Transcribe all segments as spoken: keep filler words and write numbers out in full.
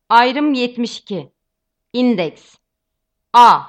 Ayrım yetmiş iki. İndeks. A.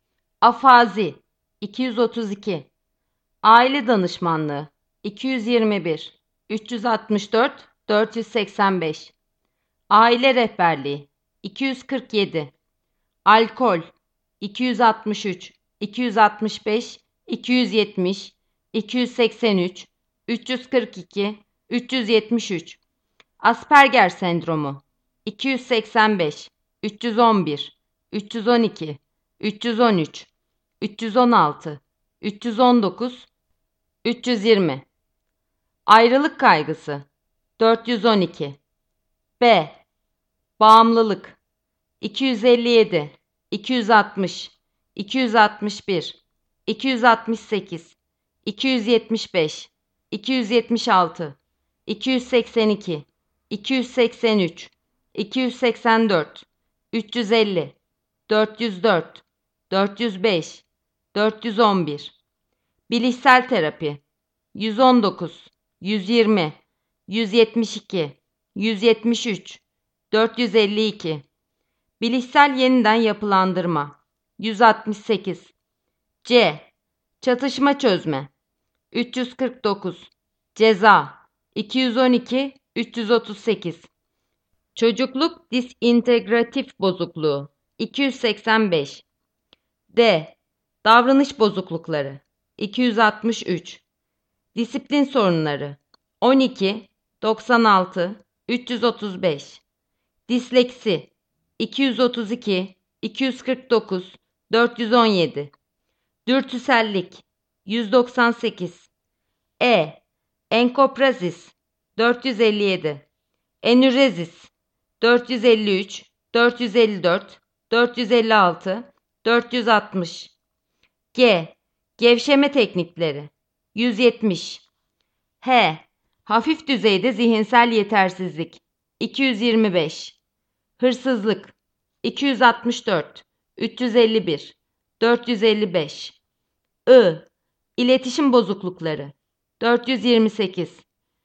Afazi iki yüz otuz iki. Aile danışmanlığı iki yüz yirmi bir. üç yüz altmış dört dört yüz seksen beş. Aile rehberliği iki yüz kırk yedi. Alkol iki yüz altmış üç iki yüz altmış beş iki yüz yetmiş iki yüz seksen üç üç yüz kırk iki üç yüz yetmiş üç. Asperger sendromu iki yüz seksen beş üç yüz on bir üç yüz on iki üç yüz on üç üç yüz on altı üç yüz on dokuz üç yüz yirmi. Ayrılık kaygısı dört yüz on iki. B. Bağımlılık iki yüz elli yedi iki yüz altmış iki yüz altmış bir iki yüz altmış sekiz iki yüz yetmiş beş iki yüz yetmiş altı iki yüz seksen iki iki yüz seksen üç iki yüz seksen dört üç yüz elli dört yüz dört dört yüz beş dört yüz on bir. Bilişsel terapi yüz on dokuz yüz yirmi yüz yetmiş iki yüz yetmiş üç dört yüz elli iki. Bilişsel yeniden yapılandırma yüz altmış sekiz. C. Çatışma çözme üç yüz kırk dokuz. Ceza iki yüz on iki üç yüz otuz sekiz. Çocukluk disintegratif bozukluğu iki yüz seksen beş. D. Davranış bozuklukları iki yüz altmış üç. Disiplin sorunları on iki doksan altı üç yüz otuz beş. Disleksi iki yüz otuz iki iki yüz kırk dokuz dört yüz on yedi. Dürtüsellik yüz doksan sekiz. E. Enkoprazis dört yüz elli yedi. Enürezis dört yüz elli üç dört yüz elli dört dört yüz elli altı dört yüz altmış. G. Gevşeme teknikleri yüz yetmiş. H. Hafif düzeyde zihinsel yetersizlik iki yüz yirmi beş. Hırsızlık iki yüz altmış dört üç yüz elli bir dört yüz elli beş. I. İletişim bozuklukları dört yüz yirmi sekiz.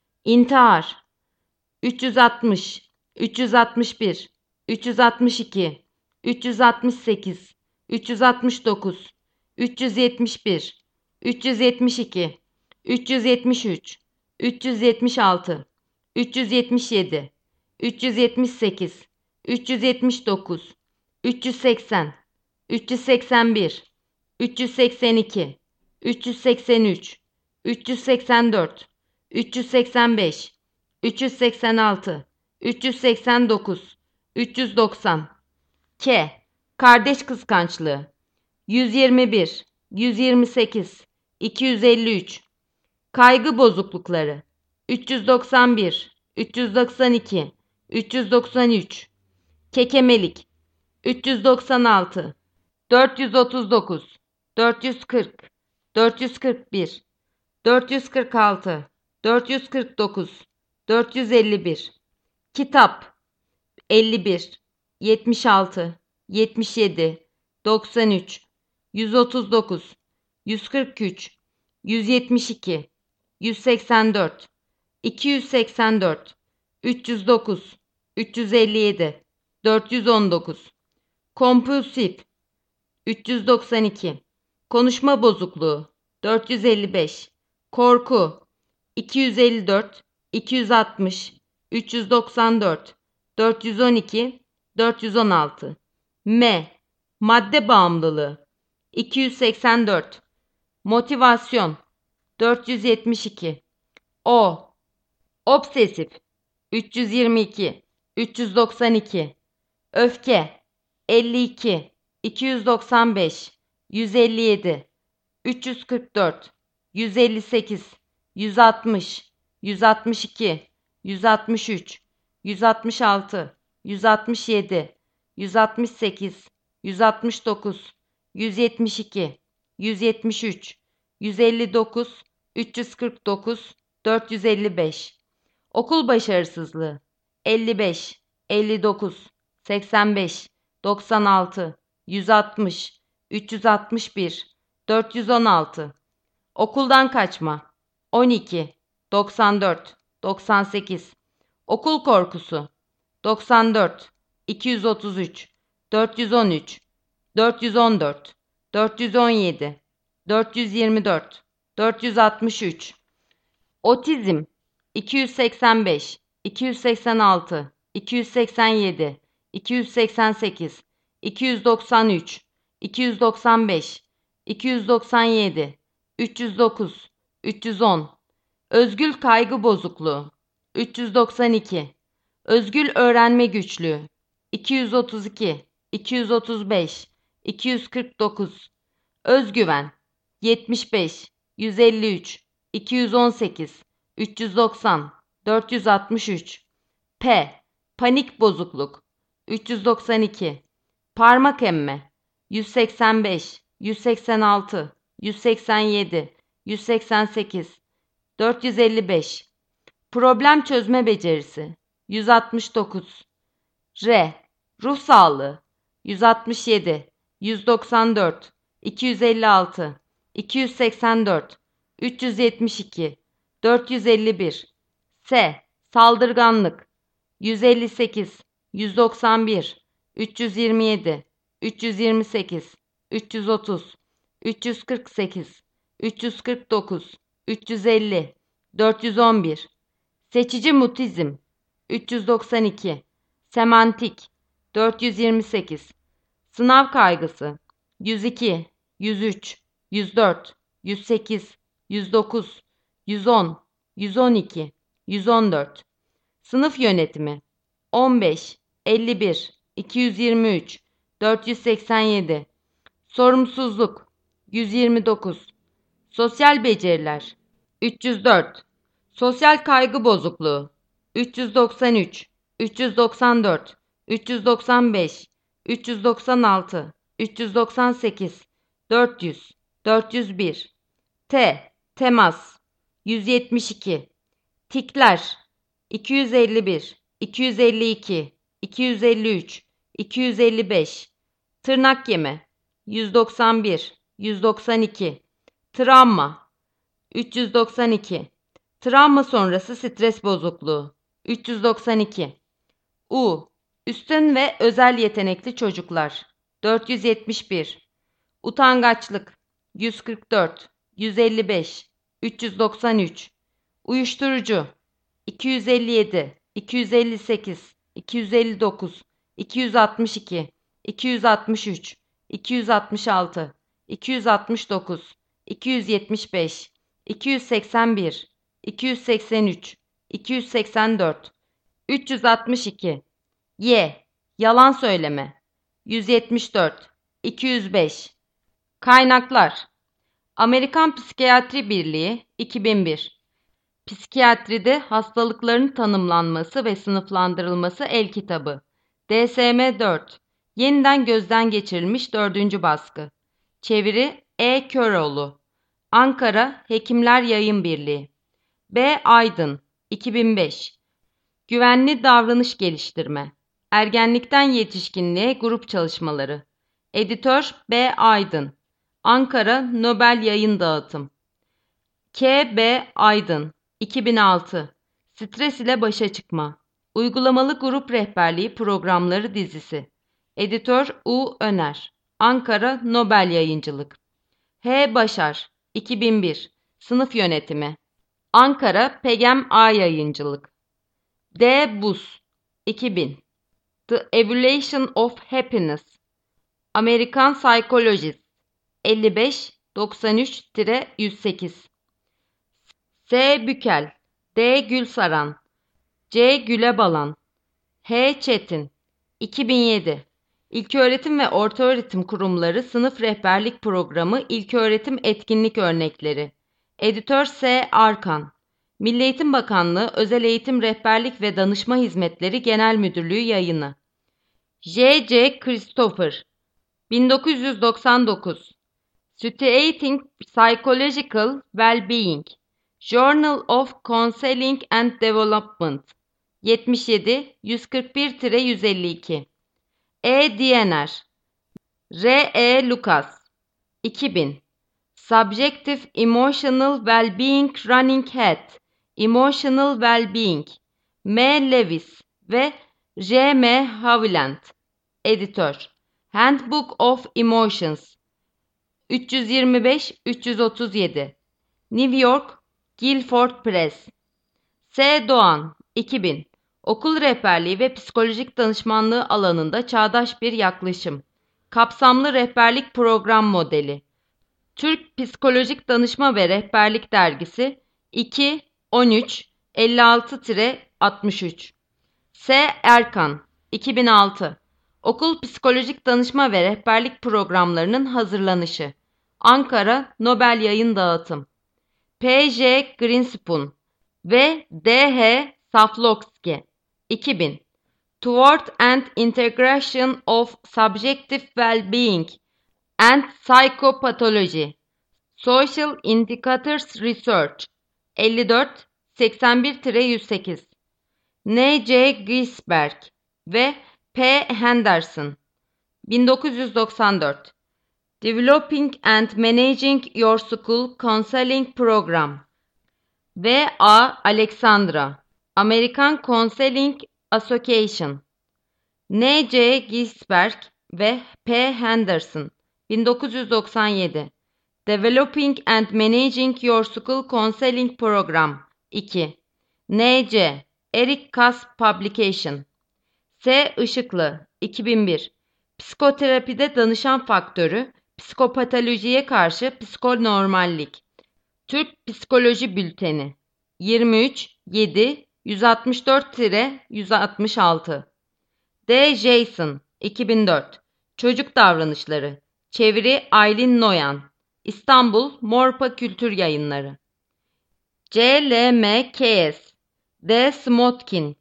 İntihar üç yüz altmış üç yüz altmış bir üç yüz altmış iki üç yüz altmış sekiz üç yüz altmış dokuz üç yüz yetmiş bir üç yüz yetmiş iki üç yüz yetmiş üç üç yüz yetmiş altı üç yüz yetmiş yedi üç yüz yetmiş sekiz üç yüz yetmiş dokuz üç yüz seksen üç yüz seksen bir üç yüz seksen iki üç yüz seksen üç üç yüz seksen dört üç yüz seksen beş üç yüz seksen altı üç yüz seksen dokuz üç yüz doksan. K. Kardeş kıskançlığı yüz yirmi bir yüz yirmi sekiz iki yüz elli üç. Kaygı bozuklukları üç yüz doksan bir üç yüz doksan iki üç yüz doksan üç. Kekemelik üç yüz doksan altı dört yüz otuz dokuz dört yüz kırk dört yüz kırk bir dört yüz kırk altı dört yüz kırk dokuz dört yüz elli bir. Kitap elli bir yetmiş altı yetmiş yedi doksan üç yüz otuz dokuz yüz kırk üç yüz yetmiş iki yüz seksen dört iki yüz seksen dört üç yüz dokuz üç yüz elli yedi dört yüz on dokuz. Kompulsif üç yüz doksan iki. Konuşma bozukluğu dört yüz elli beş. Korku iki yüz elli dört iki yüz altmış üç yüz doksan dört dört yüz on iki dört yüz on altı. M. Madde bağımlılığı iki yüz seksen dört. Motivasyon dört yüz yetmiş iki. O. Obsesif üç yüz yirmi iki üç yüz doksan iki. Öfke elli iki iki yüz doksan beş yüz elli yedi üç yüz kırk dört yüz elli sekiz yüz altmış yüz altmış iki yüz altmış üç yüz altmış altı yüz altmış yedi yüz altmış sekiz yüz altmış dokuz yüz yetmiş iki yüz yetmiş üç yüz elli dokuz üç yüz kırk dokuz dört yüz elli beş. Okul başarısızlığı elli beş elli dokuz seksen beş doksan altı yüz altmış üç yüz altmış bir dört yüz on altı. Okuldan kaçma on iki doksan dört doksan sekiz. Okul korkusu doksan dört iki yüz otuz üç, dört yüz on üç, dört yüz on dört, dört yüz on yedi, dört yüz yirmi dört, dört yüz altmış üç. Otizm iki yüz seksen beş, iki yüz seksen altı, iki yüz seksen yedi, iki yüz seksen sekiz, iki yüz doksan üç, iki yüz doksan beş, iki yüz doksan yedi, üç yüz dokuz, üç yüz on. Özgül kaygı bozukluğu üç yüz doksan iki. Özgül öğrenme güçlüğü iki yüz otuz iki, iki yüz otuz beş, iki yüz kırk dokuz. Özgüven yetmiş beş, yüz elli üç, iki yüz on sekiz, üç yüz doksan, dört yüz altmış üç. P. Panik bozukluk üç yüz doksan iki. Parmak emme yüz seksen beş, yüz seksen altı, yüz seksen yedi, yüz seksen sekiz, dört yüz elli beş. Problem çözme becerisi yüz altmış dokuz. R. Ruh sağlığı yüz altmış yedi, yüz doksan dört, iki yüz elli altı, iki yüz seksen dört, üç yüz yetmiş iki, dört yüz elli bir. S. Saldırganlık yüz elli sekiz, yüz doksan bir, üç yüz yirmi yedi, üç yüz yirmi sekiz, üç yüz otuz, üç yüz kırk sekiz, üç yüz kırk dokuz, üç yüz elli, dört yüz on bir. Seçici mutizm üç yüz doksan iki. Semantik dört yüz yirmi sekiz. Sınav kaygısı yüz iki, yüz üç, yüz dört, yüz sekiz, yüz dokuz, yüz on, yüz on iki, yüz on dört. Sınıf yönetimi on beş, elli bir, iki yüz yirmi üç, dört yüz seksen yedi. Sorumsuzluk yüz yirmi dokuz. Sosyal beceriler üç yüz dört. Sosyal kaygı bozukluğu üç yüz doksan üç, üç yüz doksan dört, üç yüz doksan beş, üç yüz doksan altı, üç yüz doksan sekiz, dört yüz, dört yüz bir. T. Temas yüz yetmiş iki. Tikler iki yüz elli bir, iki yüz elli iki, iki yüz elli üç, iki yüz elli beş. Tırnak yeme yüz doksan bir, yüz doksan iki. Travma üç yüz doksan iki. Travma sonrası stres bozukluğu üç yüz doksan iki. U. Üstün ve özel yetenekli çocuklar dört yüz yetmiş bir. Utangaçlık yüz kırk dört, yüz elli beş, üç yüz doksan üç. Uyuşturucu iki yüz elli yedi, iki yüz elli sekiz, iki yüz elli dokuz, iki yüz altmış iki, iki yüz altmış üç, iki yüz altmış altı, iki yüz altmış dokuz, iki yüz yetmiş beş, iki yüz seksen bir, iki yüz seksen üç, iki yüz seksen dört, üç yüz altmış iki. Y. Yalan söyleme yüz yetmiş dört, iki yüz beş. Kaynaklar Amerikan Psikiyatri Birliği iki bin bir. Psikiyatride hastalıkların tanımlanması ve sınıflandırılması el kitabı. D S M dört. Yeniden gözden geçirilmiş dördüncü baskı. Çeviri E. Köroğlu. Ankara Hekimler Yayın Birliği. B. Aydın iki bin beş. Güvenli davranış geliştirme. Ergenlikten yetişkinliğe grup çalışmaları. Editör B. Aydın. Ankara Nobel Yayın Dağıtım. K. B. Aydın iki bin altı. Stres ile başa çıkma. Uygulamalı grup rehberliği programları dizisi. Editör U. Öner. Ankara Nobel Yayıncılık. H. Başar iki bin bir. Sınıf yönetimi. Ankara Pegem A Yayıncılık. D. Bus iki bin. The Evaluation of Happiness. American Psychologist elli beş doksan üç yüz sekiz. S. Bükel D. Gülsaran C. Gülebalan H. Çetin iki bin yedi. İlköğretim ve Ortaöğretim Kurumları Sınıf Rehberlik Programı İlköğretim Etkinlik Örnekleri. Editör S. Arkan. Milli Eğitim Bakanlığı Özel Eğitim Rehberlik ve Danışma Hizmetleri Genel Müdürlüğü Yayını. J. C. Christopher bin dokuz yüz doksan dokuz. Situating Psychological Well-Being. Journal of Counseling and Development. yetmiş yedi yüz kırk bir yüz elli iki. E. Diener R. E. Lucas iki bin. Subjective Emotional Well-Being Running Head. Emotional Well-Being. M. Lewis ve J M Haviland, Editör. Handbook of Emotions, üç yüz yirmi beş üç yüz otuz yedi, New York, Guilford Press. S. Doğan, iki bin. Okul rehberliği ve psikolojik danışmanlığı alanında çağdaş bir yaklaşım. Kapsamlı rehberlik program modeli. Türk Psikolojik Danışma ve Rehberlik Dergisi iki on üç elli altı altmış üç. S. Erkan, iki bin altı. Okul Psikolojik Danışma ve Rehberlik Programlarının hazırlanışı. Ankara, Nobel Yayın Dağıtım. P J Greenspoon ve D H Safloksky, iki bin. Toward and Integration of Subjective Well-Being and Psychopathology, Social Indicators Research, elli dört seksen bir yüz sekiz. N C Gisberg ve P Henderson, bin dokuz yüz doksan dört. Developing and Managing Your School Counseling Program. V A Alexandra, American Counseling Association. N C Gisberg ve P Henderson, bin dokuz yüz doksan yedi. Developing and Managing Your School Counseling Program, iki. N C Eric Kass Publication. S. Işıklı, iki bin bir. Psikoterapide danışan faktörü, psikopatolojiye karşı psikonormallik. Türk Psikoloji Bülteni, yirmi üç yedi yüz altmış dört yüz altmış altı. D. Jason, iki bin dört. Çocuk Davranışları. Çeviri Aylin Noyan. İstanbul Morpa Kültür Yayınları. C. L M Keyes, D. Smotkin,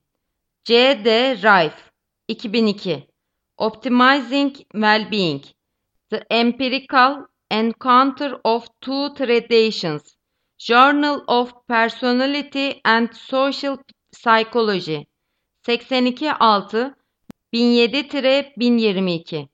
C. D. Rife, iki bin iki. Optimizing Well-Being, The Empirical Encounter of Two Traditions, Journal of Personality and Social Psychology, seksen iki altı bin yedi bin yirmi iki.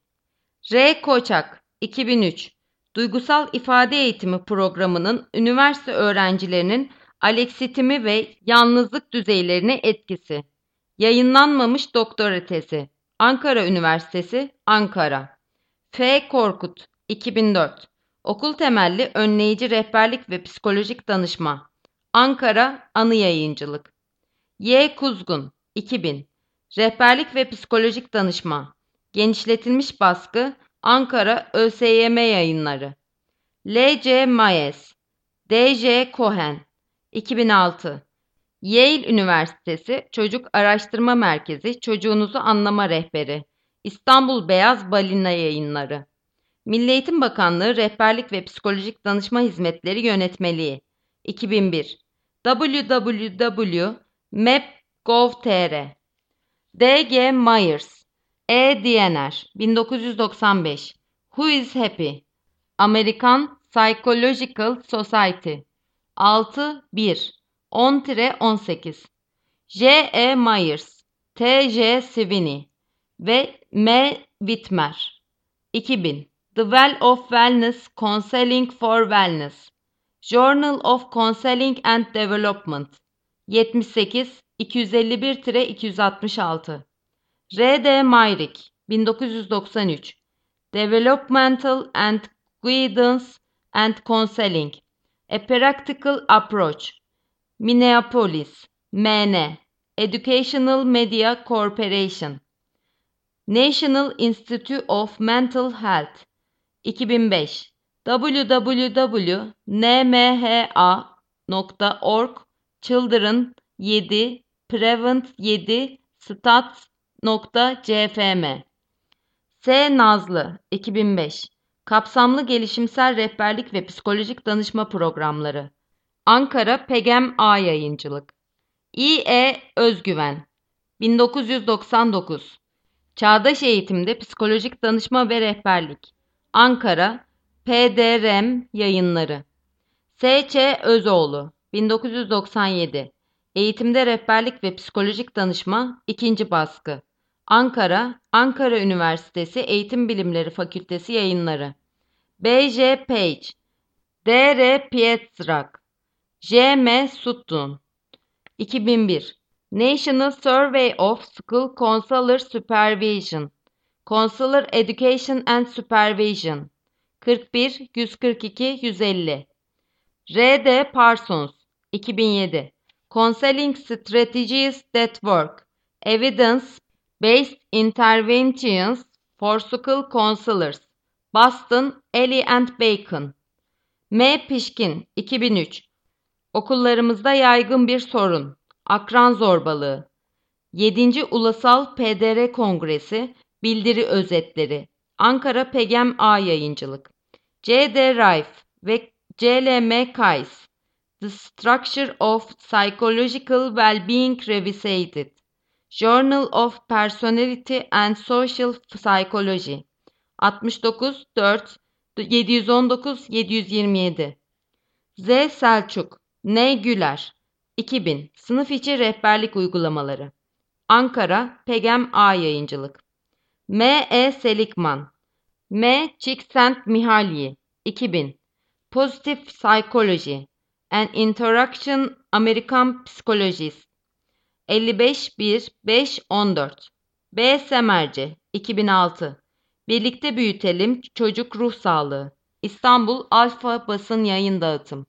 R. Koçak, iki bin üç. Duygusal İfade Eğitimi Programı'nın üniversite öğrencilerinin aleksitimi ve yalnızlık düzeylerine etkisi. Yayınlanmamış doktora tezi. Ankara Üniversitesi, Ankara. F. Korkut, iki bin dört. Okul temelli önleyici rehberlik ve psikolojik danışma. Ankara, Anı Yayıncılık. Y. Kuzgun, iki bin. Rehberlik ve psikolojik danışma. Genişletilmiş baskı, Ankara ÖSYM Yayınları. L C Mayes, D J Cohen, iki bin altı. Yale Üniversitesi Çocuk Araştırma Merkezi Çocuğunuzu Anlama Rehberi. İstanbul Beyaz Balina Yayınları. Milli Eğitim Bakanlığı Rehberlik ve Psikolojik Danışma Hizmetleri Yönetmeliği, iki bin bir. w w w nokta mep nokta gov nokta tr. D G Myers, E. Diener, bin dokuz yüz doksan beş. Who is Happy? American Psychological Society, altı bir on on sekiz. J E Myers, T J Sweeney ve M. Whitmer, iki bin. The Well of Wellness Counseling for Wellness, Journal of Counseling and Development, yetmiş sekiz iki yüz elli bir iki yüz altmış altı. R D Myrick, bin dokuz yüz doksan üç. Developmental and Guidance and Counseling, A Practical Approach, Minneapolis, M N. Educational Media Corporation. National Institute of Mental Health, iki bin beş. w w w nokta n m h a nokta org, Children yedi, Prevent yedi, Stats nokta c f m. S. Nazlı, iki bin beş. Kapsamlı Gelişimsel Rehberlik ve Psikolojik Danışma Programları. Ankara Pegem A Yayıncılık. İ E Özgüven, bin dokuz yüz doksan dokuz. Çağdaş Eğitimde Psikolojik Danışma ve Rehberlik. Ankara P D R M Yayınları. S Ç Özoğlu, bin dokuz yüz doksan yedi. Eğitimde Rehberlik ve Psikolojik Danışma, ikinci baskı. Ankara, Ankara Üniversitesi Eğitim Bilimleri Fakültesi Yayınları. B J Page, D R Pietrzak, J M Sutton, iki bin bir. National Survey of School Counselor Supervision, Counselor Education and Supervision, kırk bir yüz kırk iki yüz elli. R D. Parsons, iki bin yedi. Counseling Strategies That Work, Evidence-Based Interventions for School Counselors, Boston, Ely and Bacon. M. Pişkin, iki bin üç. Okullarımızda yaygın bir sorun, akran zorbalığı. yedinci Ulusal P D R Kongresi, Bildiri Özetleri, Ankara Pegem A Yayıncılık. C D. Rife ve C L M Kais, The Structure of Psychological Well-Being Revisited, Journal of Personality and Social Psychology, altmış dokuz dört yedi yüz on dokuz yedi yüz yirmi yedi. Z. Selçuk, N. Güler, iki bin. Sınıf içi rehberlik uygulamaları. Ankara Pegem A Yayıncılık. M. E. Seligman, M. Csikszentmihalyi, iki bin. Positive Psychology, An Interaction American Psychologist, elli beş bir beş on dört. B. Semerci, iki bin altı. Birlikte Büyütelim Çocuk Ruh Sağlığı, İstanbul Alfa Basın Yayın Dağıtım.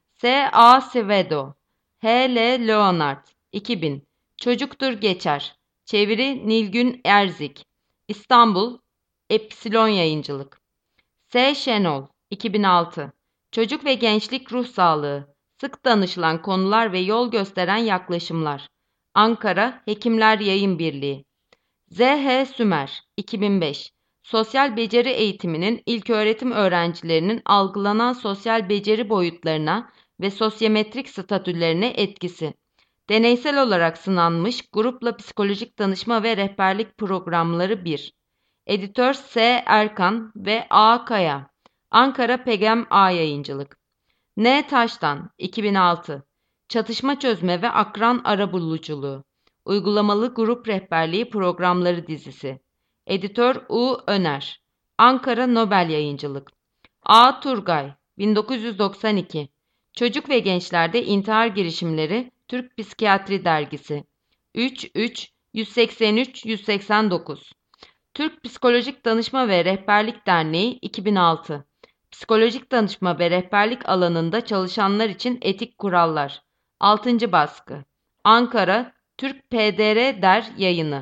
S. A. Svedo, H. L. Leonard, iki bin. Çocuktur Geçer, çeviri Nilgün Erzik, İstanbul Epsilon Yayıncılık. S. Şenol, iki bin altı. Çocuk ve Gençlik Ruh Sağlığı, Sık Danışılan Konular ve Yol Gösteren Yaklaşımlar, Ankara Hekimler Yayın Birliği. Z H. Sümer, iki bin beş. Sosyal beceri eğitiminin ilköğretim öğrencilerinin algılanan sosyal beceri boyutlarına ve sosyometrik statülerine etkisi. Deneysel olarak sınanmış grupla psikolojik danışma ve rehberlik programları bir. Editör S. Erkan ve A. Kaya, Ankara Pegem A Yayıncılık. N. Taştan, iki bin altı. Çatışma Çözme ve Akran Arabuluculuğu, Uygulamalı Grup Rehberliği Programları dizisi. Editör U. Öner, Ankara Nobel Yayıncılık. A. Turgay, bin dokuz yüz doksan iki. Çocuk ve Gençlerde İntihar Girişimleri, Türk Psikiyatri Dergisi. üç üç yüz seksen üç yüz seksen dokuz. Türk Psikolojik Danışma ve Rehberlik Derneği, iki bin altı. Psikolojik danışma ve rehberlik alanında çalışanlar için etik kurallar. altıncı baskı. Ankara Türk P D R Der Yayını.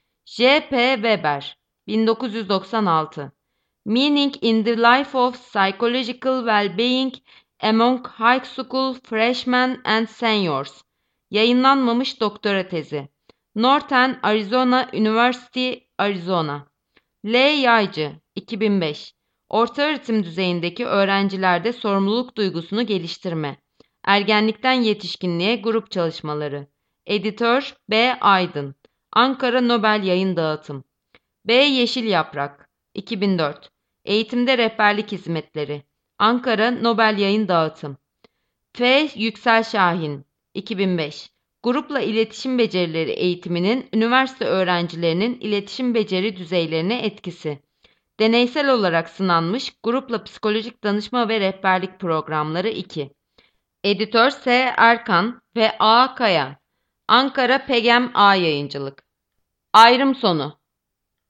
J P Weber, bin dokuz yüz doksan altı. Meaning in the Life of Psychological Well-Being Among High School Freshmen and Seniors. Yayınlanmamış doktora tezi. Northern Arizona University, Arizona. L. Yaycı, iki bin beş. Orta öğretim düzeyindeki öğrencilerde sorumluluk duygusunu geliştirme. Ergenlikten yetişkinliğe grup çalışmaları. Editör B. Aydın, Ankara Nobel Yayın Dağıtım. B. Yeşil Yaprak, iki bin dört. Eğitimde Rehberlik Hizmetleri, Ankara Nobel Yayın Dağıtım. F. Yüksel Şahin, iki bin beş. Grupla iletişim becerileri eğitiminin üniversite öğrencilerinin iletişim beceri düzeylerine etkisi. Deneysel olarak sınanmış grupla psikolojik danışma ve rehberlik programları iki. Editör S. Erkan ve A. Kaya, Ankara Pegem A Yayıncılık. Ayrım sonu.